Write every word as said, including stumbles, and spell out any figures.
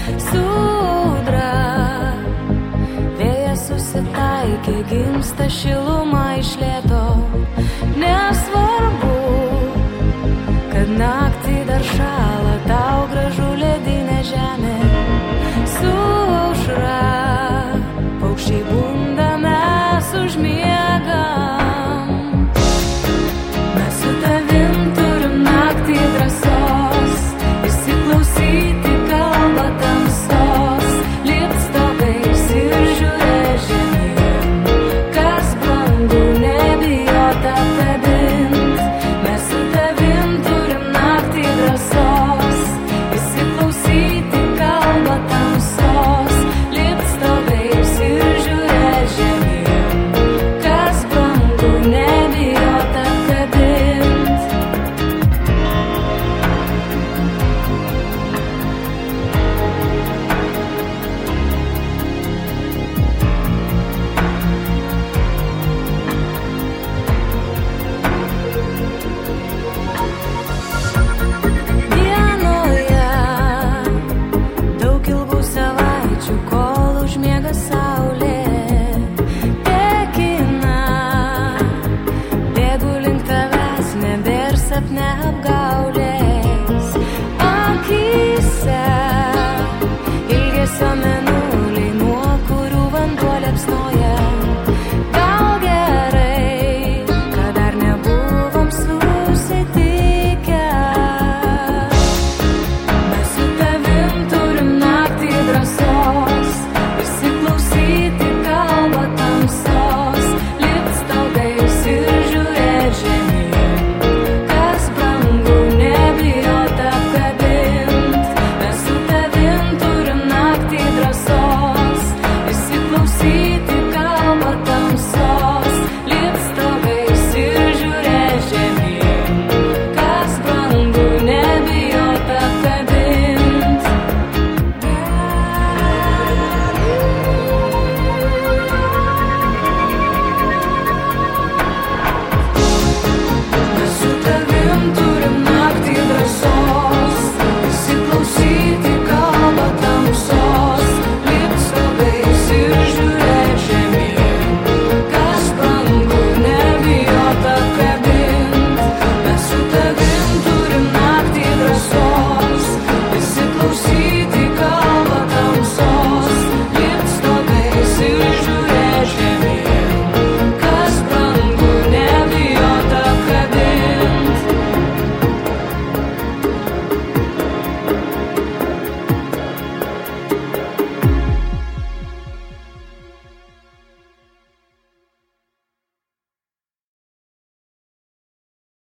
sudra. Vėjas susitaikė, gimsta šiluma iš lėto. Nesvarbu, kad naktį dar šąla, tau gražu ledinė žemė. Su aušra paukščiai bunda, mes užmiegam. Mes su tavim turim naktį drąsos, įsiklausyti kalbą tamsos, lipt stogais ir žiūrėt žemyn, kas brangu, nebijot apkabint. Mes su tavim turim naktį drąsos, įsiklausyti kalbą tamsos, lipt stogais ir žiūrėt žemyn, kas brangu, nebijot apkabint. Dienoje daug ilgų savaičių, kol užmiega saulė, tekina. Bėgu link tavęs, nebėr sapne apgaulės. Akyse ilgesio mėnuliai, nuo kurių vanduo liepsnoja. Gal gerai, kad dar nebuvom susitikę. Mes su tavim turim naktį drąsos, įsiklausyti kalbą tamsos, lipt stogais ir žiūrėt žemyn, kas brangu, nebijot apkabint. Mes su tavim turim naktį drąsos, įsiklausyti kalbą tamsos, lipt stogais ir žiūrėt žemyn, kas brangu, nebijot apkabint. Mes su tavim turim naktį drąsos, įsiklausyti